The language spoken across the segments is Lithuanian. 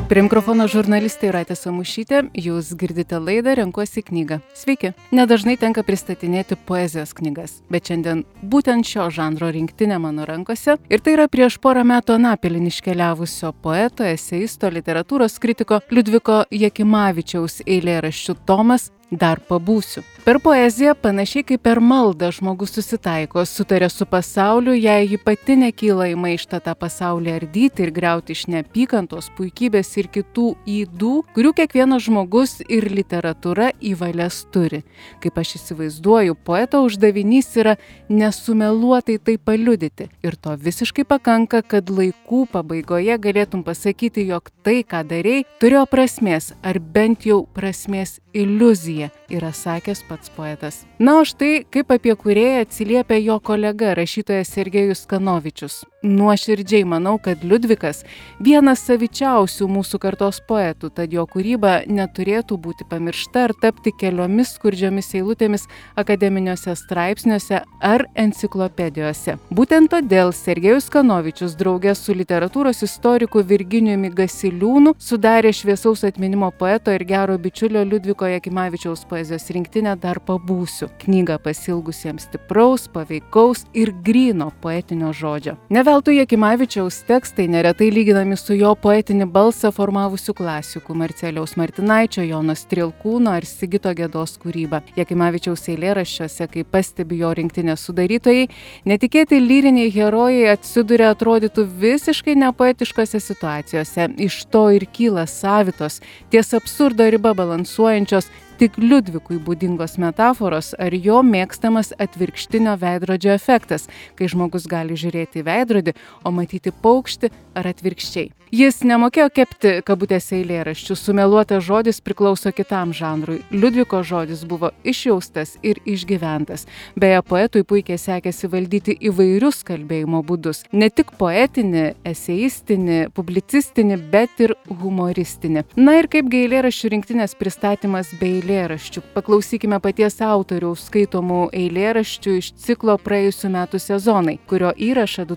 Prie mikrofono žurnalistė Jūratė Samušytė, jūs girdite laidą Renkuosi knygą. Sveiki! Nedažnai tenka pristatinėti poezijos knygas, bet šiandien būtent šio žanro rinktinė mano rankose. Ir tai yra prieš porą metų Anapilin iškeliavusio poeto, eseisto, literatūros kritiko Liudviko Jakimavičiaus eilėraščių tomas Dar pabūsiu. Per poeziją, panašiai kaip per maldą, žmogus susitaiko, sutarė su pasauliu, jei ji pati nekyla į maištą tą pasaulį ardyti ir griauti iš neapykantos, puikybės ir kitų ydų, kurių kiekvienas žmogus ir literatūra į valias turi. Kaip aš įsivaizduoju, poeto uždavinys yra nesumeluotai tai paliudyti. Ir to visiškai pakanka, kad laikų pabaigoje galėtum pasakyti, jog tai, ką darei, turėjo prasmės, ar bent jau prasmės iliuzija, yra sakęs pats poetas. Na, o štai kaip apie kūrėją atsiliepia jo kolega, rašytojas Sergejus Kanovičius. Nuoširdžiai manau, kad Liudvikas vienas savičiausių mūsų kartos poetų, tad jo kūryba neturėtų būti pamiršta ar tapti keliomis skurdžiomis eilutėmis akademiniuose straipsniuose ar enciklopedijose. Būtent todėl Sergejus Kanovičius draugė su literatūros istoriku Virginijumi Gasiliūnu sudarė šviesaus atminimo poeto ir gero bičiulio Liudviko Jakimavičiaus poezijos rinktinę Dar pabūsiu. Knygą pasiilgusiems stipraus, paveikaus ir gryno poetinio žodžio. Ne veltui Jakimavičiaus tekstai neretai lyginami su jo poetinį balsą formavusių klasikų Marcelijaus Martinaičio, Jono Strielkūno ar Sigito Gedos kūryba. Jakimavičiaus eilėraščiuose, kaip pastebi jo rinktinės sudarytojai, netikėti lyriniai herojai atsiduria atrodytų visiškai nepoetiškose situacijose. Iš to ir kyla savitos, ties absurdo riba balansuojančios, tik Liudvikui būdingos metaforos ar jo mėgstamas atvirkštinio veidrodžio efektas, kai žmogus gali žiūrėti į veidrodį, o matyti paukštį ar atvirkščiai. Jis nemokėjo kepti kabutėse eilėraščių, sumeluotas žodis priklauso kitam žanrui. Liudviko žodis buvo išjaustas ir išgyventas. Beje, poetui puikiai sekėsi valdyti įvairius kalbėjimo būdus. Ne tik poetinį, eseistinį, publicistinį, bet ir humoristinį. Na ir kaip eilėraščių rinktinės pristatymas be eilėraščių. Paklausykime paties autoriaus skaitomų eilėraščių iš ciklo praėjusių metų sezonai, kurio įrašą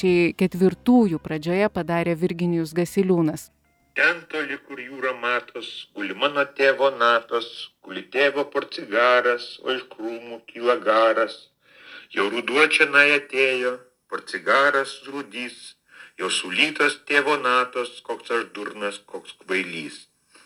2004 pradžioje padarė Virginijus Gasiliūnas. Ten toli, kur jūra matos, guli mano tėvo natos, guli tėvo porcigaras, o iš krūmų kyla garas. Jau ruduo čionai atėjo, porcigaras rudys, jau sulytos tėvo natos, koks aš durnas, koks kvailys.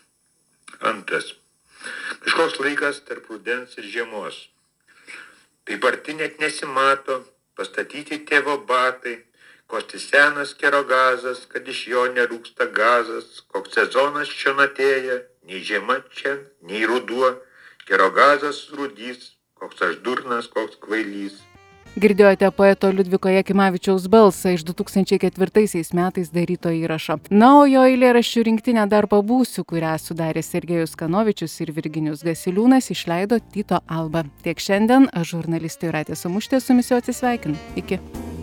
Antras. Kažkoks laikas tarp rudens ir žiemos. Taip arti net nesimato, pastatyti tėvo batai, kosti senas kerogazas, kad iš jo nerūksta gazas, koks sezonas čia atėja, nei žiema čia, nei ruduo, kerogazas rudys, koks aš durnas, koks kvailys. Girdėjote poeto Liudviko Jakimavičiaus balsą iš 2004 metais daryto įrašo. Na, o jo eilėraščių rinktinę Dar pabūsiu, kurią sudarė Sergejus Kanovičius ir Virginijus Gasiliūnas, išleido Tyto Alba. Tiek šiandien, aš žurnalistė Jūratė Samušytė su jumis jau atsisveikinu. Iki.